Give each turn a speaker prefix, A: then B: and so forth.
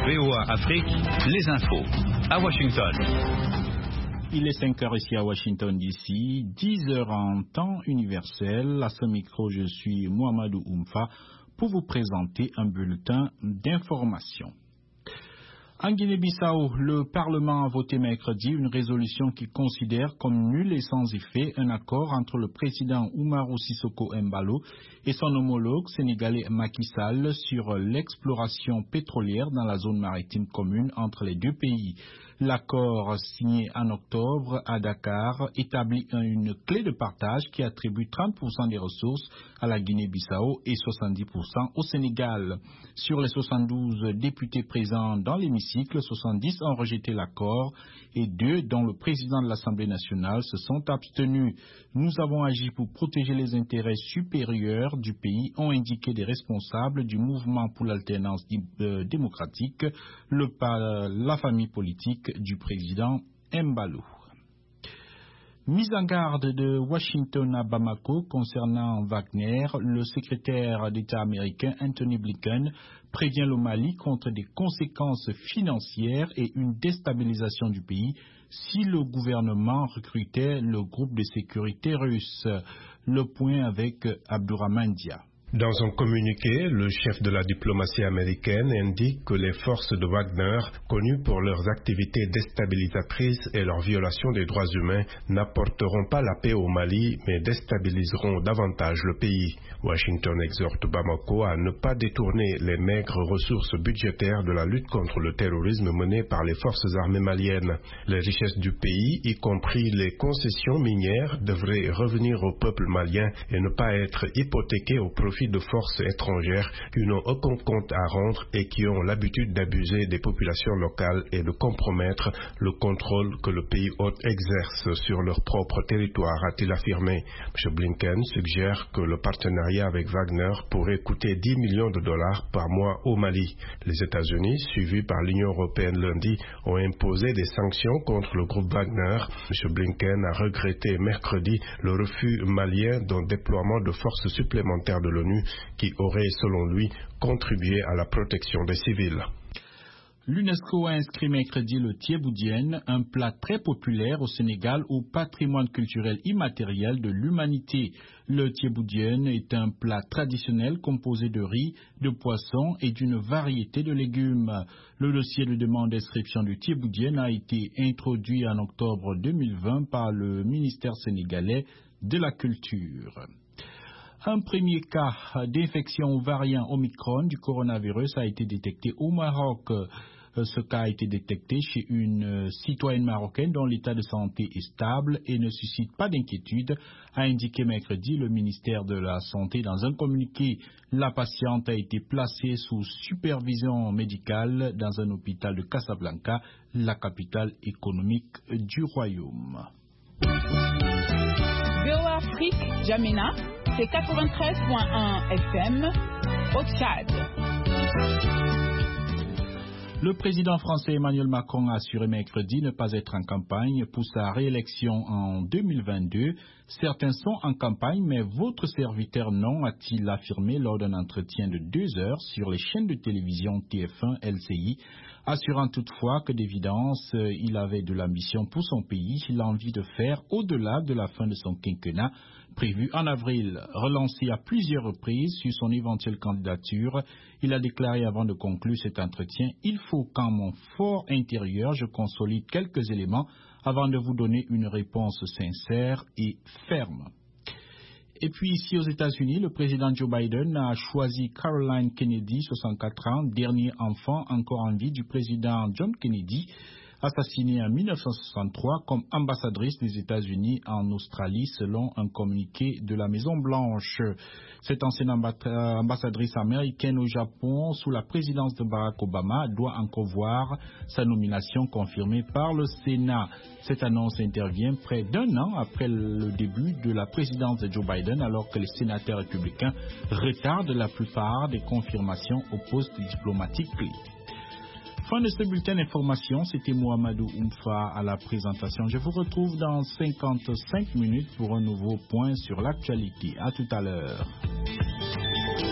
A: VOA Afrique, les infos. À Washington.
B: Il est 5 heures ici à Washington DC, 10 heures en temps universel. À ce micro, je suis Mohamedou Oumfa pour vous présenter un bulletin d'information. En Guinée-Bissau, le Parlement a voté mercredi une résolution qui considère comme nul et sans effet un accord entre le président Umaru Sissoco Embalo et son homologue sénégalais Macky Sall sur l'exploration pétrolière dans la zone maritime commune entre les deux pays. L'accord signé en octobre à Dakar établit une clé de partage qui attribue 30% des ressources à la Guinée-Bissau et 70% au Sénégal. Sur les 72 députés présents dans l'hémicycle, 70 ont rejeté l'accord et 2, dont le président de l'Assemblée nationale, se sont abstenus. Nous avons agi pour protéger les intérêts supérieurs du pays, ont indiqué des responsables du mouvement pour l'alternance démocratique, la famille politique du président Embalo. Mise en garde de Washington à Bamako concernant Wagner, le secrétaire d'État américain Anthony Blinken prévient le Mali contre des conséquences financières et une déstabilisation du pays si le gouvernement recrutait le groupe de sécurité russe. Le point avec Abdourahmane Dia.
C: Dans un communiqué, le chef de la diplomatie américaine indique que les forces de Wagner, connues pour leurs activités déstabilisatrices et leur violation des droits humains, n'apporteront pas la paix au Mali, mais déstabiliseront davantage le pays. Washington exhorte Bamako à ne pas détourner les maigres ressources budgétaires de la lutte contre le terrorisme menée par les forces armées maliennes. Les richesses du pays, y compris les concessions minières, devraient revenir au peuple malien et ne pas être hypothéquées au profit de forces étrangères qui n'ont aucun compte à rendre et qui ont l'habitude d'abuser des populations locales et de compromettre le contrôle que le pays hôte exerce sur leur propre territoire, a-t-il affirmé. M. Blinken suggère que le partenariat avec Wagner pourrait coûter 10 millions de dollars par mois au Mali. Les États-Unis, suivis par l'Union européenne lundi, ont imposé des sanctions contre le groupe Wagner. M. Blinken a regretté mercredi le refus malien d'un déploiement de forces supplémentaires de l'ONU qui aurait, selon lui, contribué à la protection des civils.
B: L'UNESCO a inscrit mercredi le thiéboudienne, un plat très populaire au Sénégal au patrimoine culturel immatériel de l'humanité. Le thiéboudienne est un plat traditionnel composé de riz, de poisson et d'une variété de légumes. Le dossier de demande d'inscription du thiéboudienne a été introduit en octobre 2020 par le ministère sénégalais de la Culture. Un premier cas d'infection au variant Omicron du coronavirus a été détecté au Maroc. Ce cas a été détecté chez une citoyenne marocaine dont l'état de santé est stable et ne suscite pas d'inquiétude, a indiqué mercredi le ministère de la Santé dans un communiqué. La patiente a été placée sous supervision médicale dans un hôpital de Casablanca, la capitale économique du royaume.
D: VOA Afrique, Jamena, c'est 93.1 FM au Tchad.
B: Le président français Emmanuel Macron a assuré mercredi ne pas être en campagne pour sa réélection en 2022. Certains sont en campagne, mais votre serviteur non, a-t-il affirmé lors d'un entretien de 2 heures sur les chaînes de télévision TF1, LCI, assurant toutefois que d'évidence, il avait de l'ambition pour son pays, l'envie de faire au-delà de la fin de son quinquennat, prévu en avril. Relancé à plusieurs reprises sur son éventuelle candidature, il a déclaré avant de conclure cet entretien « Il faut qu'en mon fort intérieur, je consolide quelques éléments avant de vous donner une réponse sincère et ferme ». Et puis ici aux États-Unis, le président Joe Biden a choisi Caroline Kennedy, 64 ans, dernier enfant encore en vie du président John Kennedy, assassinée en 1963 comme ambassadrice des États-Unis en Australie, selon un communiqué de la Maison-Blanche. Cette ancienne ambassadrice américaine au Japon, sous la présidence de Barack Obama, doit encore voir sa nomination confirmée par le Sénat. Cette annonce intervient près d'1 an après le début de la présidence de Joe Biden, alors que les sénateurs républicains retardent la plupart des confirmations au poste diplomatique clé. Fin de ce bulletin d'information, c'était Mohamedou Oumfa à la présentation. Je vous retrouve dans 55 minutes pour un nouveau point sur l'actualité. À tout à l'heure.